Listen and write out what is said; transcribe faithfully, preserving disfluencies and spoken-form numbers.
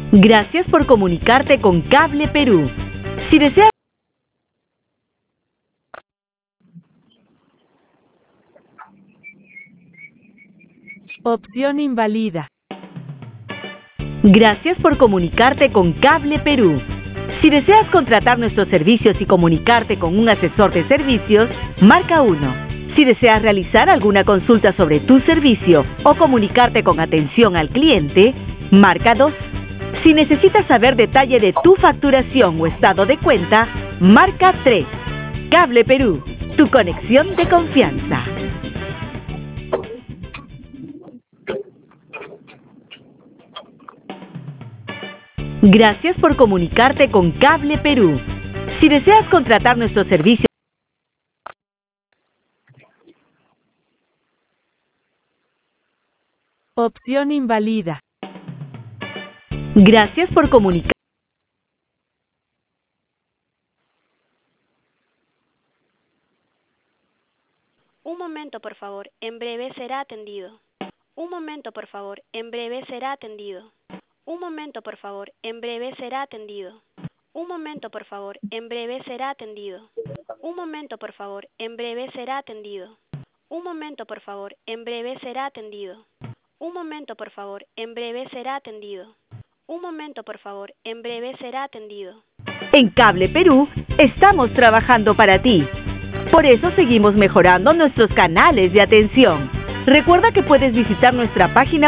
Gracias por comunicarte con Cable Perú. Si deseas... Opción invalida. Gracias por comunicarte con Cable Perú. Si deseas contratar nuestros servicios y comunicarte con un asesor de servicios, marca uno. Si deseas realizar alguna consulta sobre tu servicio o comunicarte con atención al cliente, marca dos. Si necesitas saber detalle de tu facturación o estado de cuenta, marca tres. Cable Perú, tu conexión de confianza. Gracias por comunicarte con Cable Perú. Si deseas contratar nuestros servicios... Opción invalida. Gracias por comunicar... Un momento, por favor. En breve será atendido. Un momento, por favor. En breve será atendido. Un momento, por favor. En breve será atendido. Un momento, por favor. En breve será atendido. Un momento, por favor. En breve será atendido. Un momento, por favor. En breve será atendido. Un momento, por favor. En breve será atendido. Un momento, por favor. En breve será atendido. En Cable Perú estamos trabajando para ti. Por eso seguimos mejorando nuestros canales de atención. Recuerda que puedes visitar nuestra página